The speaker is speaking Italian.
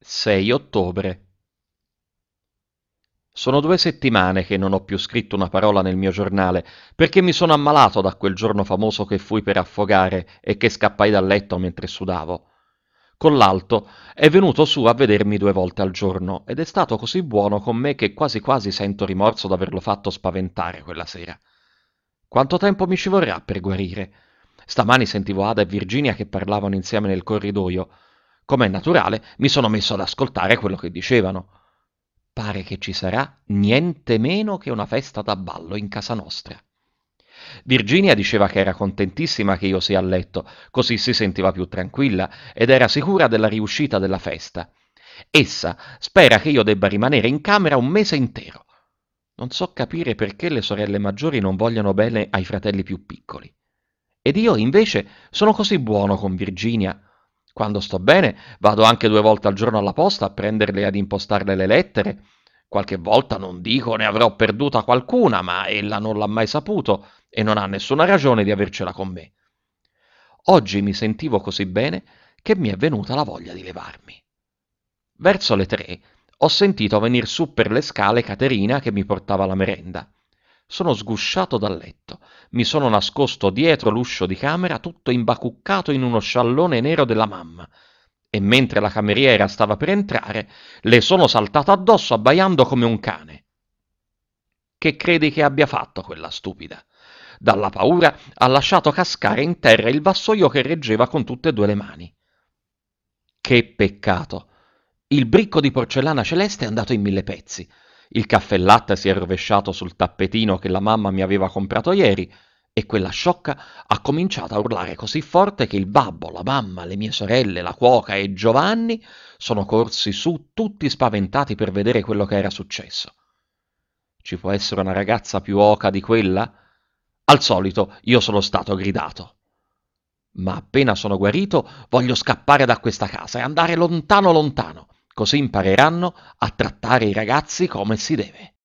6 ottobre. Sono 2 settimane che non ho più scritto una parola nel mio giornale, perché mi sono ammalato da quel giorno famoso che fui per affogare e che scappai dal letto mentre sudavo. Collalto è venuto su a vedermi 2 volte al giorno ed è stato così buono con me che quasi quasi sento rimorso d'averlo fatto spaventare quella sera. Quanto tempo mi ci vorrà per guarire? Stamani sentivo Ada e Virginia che parlavano insieme nel corridoio. Com'è naturale, mi sono messo ad ascoltare quello che dicevano. Pare che ci sarà niente meno che una festa da ballo in casa nostra. Virginia diceva che era contentissima che io sia a letto, così si sentiva più tranquilla ed era sicura della riuscita della festa. Essa spera che io debba rimanere in camera un mese intero. Non so capire perché le sorelle maggiori non vogliano bene ai fratelli più piccoli. Ed io invece sono così buono con Virginia. Quando sto bene vado anche 2 volte al giorno alla posta a prenderle e ad impostarle le lettere. Qualche volta non dico ne avrò perduta qualcuna, ma ella non l'ha mai saputo e non ha nessuna ragione di avercela con me. Oggi mi sentivo così bene che mi è venuta la voglia di levarmi. Verso le 3 ho sentito venir su per le scale Caterina che mi portava la merenda. Sono sgusciato dal letto, mi sono nascosto dietro l'uscio di camera tutto imbacuccato in uno sciallone nero della mamma e mentre la cameriera stava per entrare le sono saltato addosso abbaiando come un cane. Che credi che abbia fatto quella stupida? Dalla paura ha lasciato cascare in terra il vassoio che reggeva con tutte e due le mani. Che peccato! Il bricco di porcellana celeste è andato in 1000 pezzi. Il caffè latte si è rovesciato sul tappetino che la mamma mi aveva comprato ieri e quella sciocca ha cominciato a urlare così forte che il babbo, la mamma, le mie sorelle, la cuoca e Giovanni sono corsi su tutti spaventati per vedere quello che era successo. Ci può essere una ragazza più oca di quella? Al solito io sono stato gridato. Ma appena sono guarito voglio scappare da questa casa e andare lontano lontano, così impareranno a trattare i ragazzi come si deve.